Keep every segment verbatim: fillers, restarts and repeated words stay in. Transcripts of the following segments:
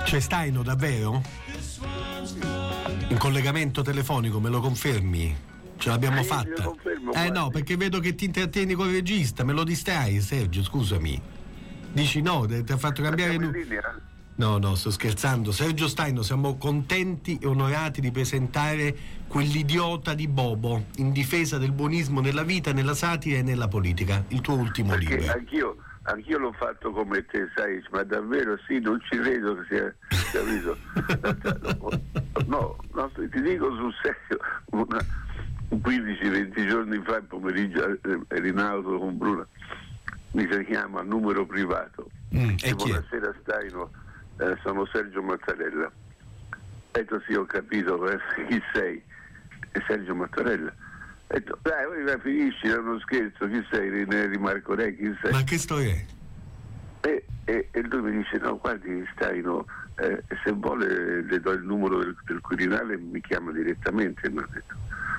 C'è Staino davvero? In collegamento telefonico, me lo confermi? Ce l'abbiamo Ah, fatta. Confermo, eh guardi. no, perché vedo che ti intrattieni col regista, me lo distrai, Sergio, scusami. Dici no, ti ha fatto cambiare. Siamo Nu- in linea? No, no, sto scherzando. Sergio Staino, siamo contenti e onorati di presentare quell'idiota di Bobo in difesa del buonismo nella vita, nella satira e nella politica. Il tuo ultimo Perché libro. anch'io, anch'io l'ho fatto come te, sai, ma davvero sì, non ci credo che sia capito. No, no, ti dico sul serio, una, quindici venti giorni fa il pomeriggio ero in auto con Bruna, mi chiama a numero privato. Mm, e e chi è? buonasera Staino, eh, sono Sergio Mattarella. Ho detto sì, ho capito, eh, chi sei? È Sergio Mattarella. Ho detto dai, vai, finisci, è uno scherzo, chi sei? René di Marco Re, chi sei? Ma che storia è? E, e, e lui mi dice no, guardi Staino, eh, se vuole le do il numero del, del Quirinale e mi chiama direttamente. Mi ha detto,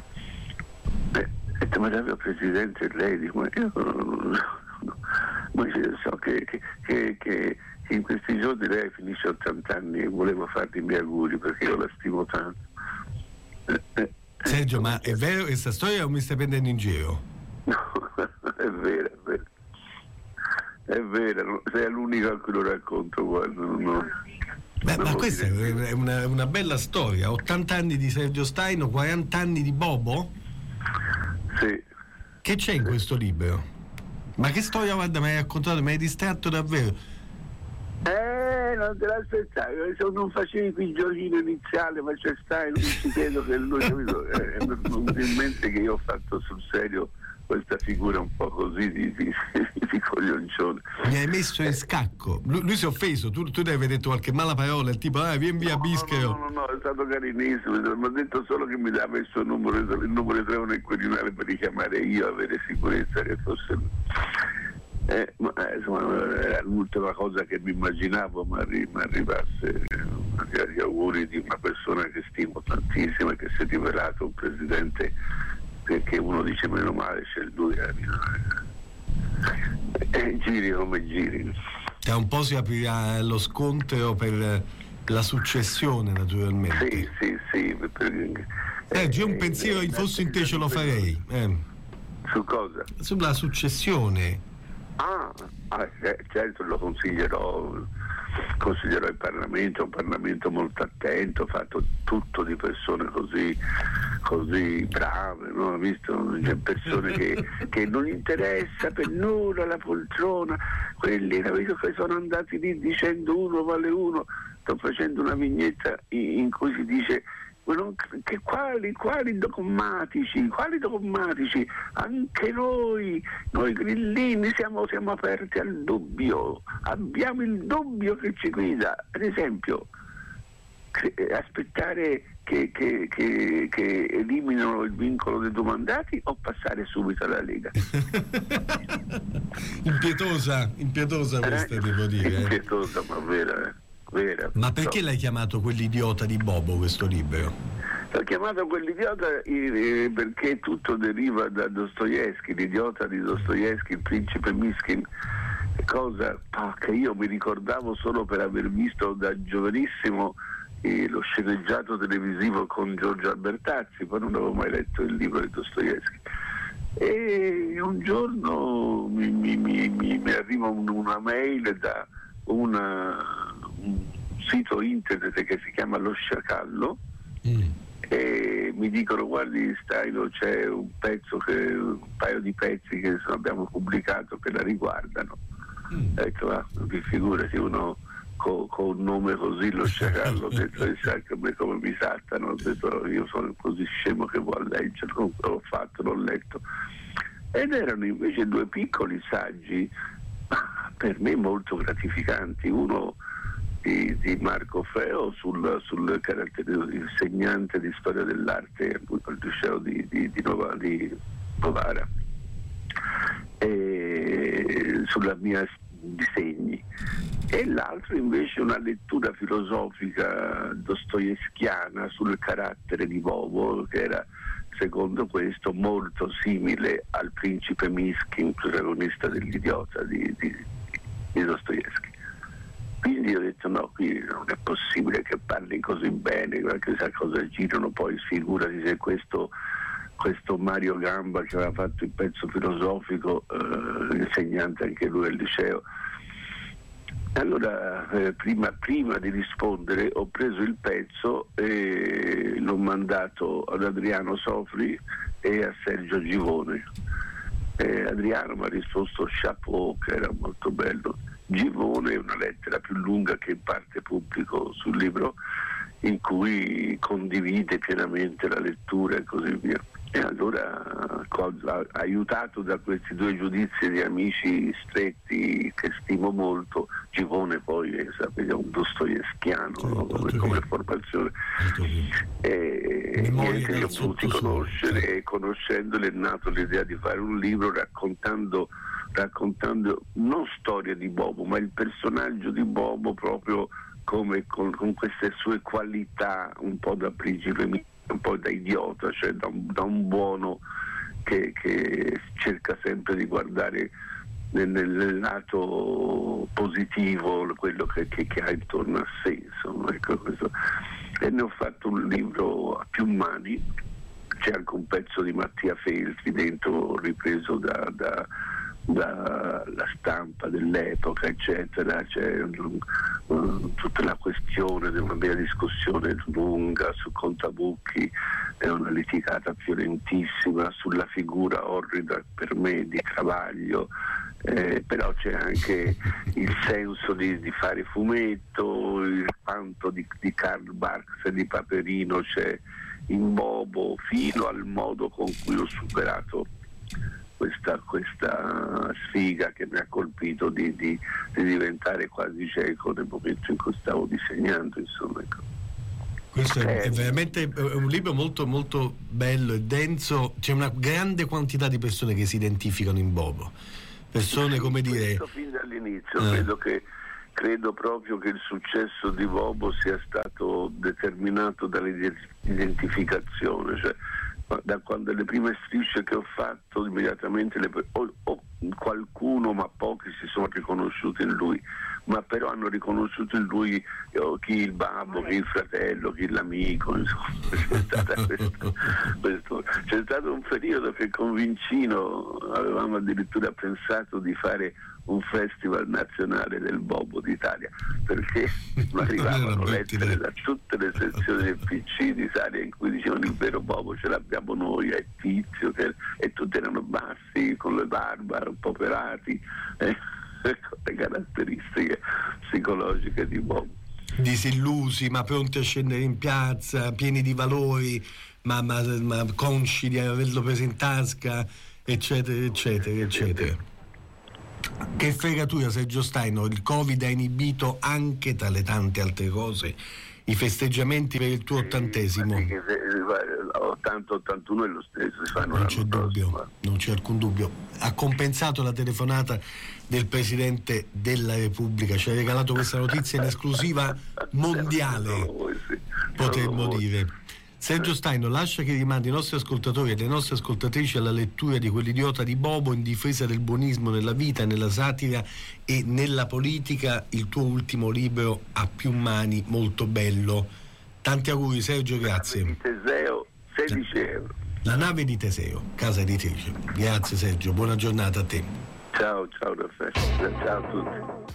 eh, ho detto ma davvero Presidente lei? Dico, ma io no, no, no, no. Ma io so che, che, che, che in questi giorni lei finisce ottanta anni e volevo farti i miei auguri perché io la stimo tanto. Eh, eh, Sergio, eh, ma è vero questa storia o mi stai prendendo in giro? No, è vero, è vero. È vero, sei l'unico a cui lo racconto, guarda, non ho... Beh, non ma lo questa dire. è una, una bella storia. ottanta anni di Sergio Staino, quaranta anni di Bobo? Sì. Che c'è in questo libro? Ma che storia, guarda, mi hai raccontato, mi hai distratto davvero. Eh, non te l'aspettavi, se non facevi qui il giochino iniziale, ma c'è Staino, non ci credo che lui, capito? Eh, non mi in mente che io ho fatto sul serio questa figura un po' così di, di, di coglioncione. Mi hai messo in scacco. Lui, lui si è offeso, tu, tu devi aver detto qualche mala parola, il tipo, ah, vieni via No, Bischero. no, no, no, no, è stato carinissimo, mi ha detto solo che mi aveva messo il numero, il numero di telefono nel Quirinale per richiamare io, avere sicurezza che fosse lui. Eh, ma, eh, insomma, era l'ultima cosa che mi immaginavo, ma arri- arrivasse eh, gli auguri di una persona che stimo tantissimo e che si è rivelato un presidente che uno dice meno male c'è lui eh, eh, giri come giri. Tra un po' si aprirà lo scontro per la successione, naturalmente. Sì, sì, sì. Per, Sergio, io un pensiero in fossi in te ce lo farei. Eh. Su cosa? Sulla successione. Ah, ah, certo, lo consiglierò, consiglierò il Parlamento, un Parlamento molto attento, fatto tutto di persone così, così brave, no? Visto? C'è persone che, che non interessa per nulla la poltrona, quelli capito, che sono andati lì dicendo uno vale uno. Sto facendo una vignetta in cui si dice che quali, quali dogmatici, quali dogmatici, anche noi, noi grillini siamo, siamo aperti al dubbio, abbiamo il dubbio che ci guida, ad esempio aspettare che, che, che, che eliminino il vincolo dei due mandati o passare subito alla Lega. impietosa, impietosa questa, eh, devo dire. Impietosa, ma vera, eh. Vera, ma perché no. L'hai chiamato quell'idiota di Bobo questo libro? L'ho chiamato quell'idiota eh, perché tutto deriva da Dostoevskij, l'idiota di Dostoevskij, il principe Miskin, cosa oh, che io mi ricordavo solo per aver visto da giovanissimo eh, lo sceneggiato televisivo con Giorgio Albertazzi, poi non avevo mai letto il libro di Dostoevskij. E un giorno mi, mi, mi, mi arriva un, una mail da una, un sito internet che si chiama Lo Sciacallo mm. e mi dicono guardi Staino, c'è un pezzo che un paio di pezzi che abbiamo pubblicato che la riguardano. mm. Ho detto ah, figurati uno con, con un nome così, Lo Sciacallo, ho detto sa come mi saltano, ho detto io sono così scemo che vuol leggerlo, l'ho fatto, l'ho letto, ed erano invece due piccoli saggi per me molto gratificanti, uno di, di Marco Feo sul, sul carattere insegnante di storia dell'arte al liceo di, di, di, Nova, di Novara, e sulla mia disegni, e l'altro invece una lettura filosofica dostoevskiana sul carattere di Bobo, che era secondo questo molto simile al principe Miskin, protagonista dell'idiota di, di, di Dostoevskij. Quindi ho detto no, qui non è possibile che parli così bene, perché sa cosa girano poi, figurati se questo, questo Mario Gamba che aveva fatto il pezzo filosofico, eh, insegnante anche lui al liceo. Allora eh, prima, prima di rispondere ho preso il pezzo e l'ho mandato ad Adriano Sofri e a Sergio Givone. Eh, Adriano mi ha risposto chapeau, che era molto bello. Givone è una lettera più lunga che in parte pubblico sul libro, in cui condivide pienamente la lettura e così via. E allora, aiutato da questi due giudizi di amici stretti che stimo molto, Givone poi sapete, è un dostoevskiano, sì, no? come, come formazione, e niente, li ho voluti conoscere, e conoscendoli è nato l'idea di fare un libro raccontando raccontando non storie di Bobo, ma il personaggio di Bobo proprio come con, con queste sue qualità, un po' da principe, un po' da idiota, cioè da un, da un buono che, che cerca sempre di guardare nel, nel lato positivo quello che, che, che ha intorno a sé, insomma, ecco questo. E ne ho fatto un libro a più mani, c'è anche un pezzo di Mattia Feltri dentro, ripreso da, da dalla stampa dell'epoca, eccetera. C'è un, un, tutta la questione di una bella discussione lunga su Contabucchi, è una litigata violentissima sulla figura orrida per me di Travaglio, eh, però c'è anche il senso di, di fare fumetto, il quanto di, di Karl Barks e di Paperino c'è in Bobo, fino al modo con cui ho superato Questa, questa sfiga che mi ha colpito di, di, di diventare quasi cieco nel momento in cui stavo disegnando, insomma. Questo è, è veramente è un libro molto molto bello e denso, c'è una grande quantità di persone che si identificano in Bobo, persone, sì, come dire, fin dall'inizio, eh. credo che credo proprio che il successo di Bobo sia stato determinato dall'identificazione, cioè da quando le prime strisce che ho fatto immediatamente le, o, o qualcuno, ma pochi si sono riconosciuti in lui, ma però hanno riconosciuto in lui oh, chi il babbo, chi il fratello, chi l'amico, insomma. C'è, stata questo, questo. C'è stato un periodo che con Vincino avevamo addirittura pensato di fare un festival nazionale del Bobo d'Italia, perché arrivavano lettere da tutte le sezioni del P C d'Italia in cui dicevano il vero Bobo ce l'abbiamo noi, è Tizio, che, e tutti erano bassi, con le barbe, un po' pelati, eh, ecco le caratteristiche psicologiche di Bobo. Disillusi, ma pronti a scendere in piazza, pieni di valori, ma, ma, ma consci di averlo preso in tasca, eccetera, eccetera, eccetera. Che fregatura, Sergio Staino, il Covid ha inibito anche, tra le tante altre cose, i festeggiamenti per il tuo ottantesimo. ottanta ottantuno è lo stesso, si fanno non c'è dubbio, non c'è alcun dubbio. Ha compensato la telefonata del Presidente della Repubblica, ci ha regalato questa notizia in esclusiva mondiale, potremmo dire. Sergio Staino, lascia che rimandi i nostri ascoltatori e le nostre ascoltatrici alla lettura di quell'idiota di Bobo in difesa del buonismo nella vita, nella satira e nella politica, il tuo ultimo libro a più mani, molto bello. Tanti auguri Sergio, grazie. La nave di Teseo, sedici euro. La nave di Teseo, casa editrice. Grazie Sergio, buona giornata a te. Ciao, ciao Raffaele, ciao a tutti.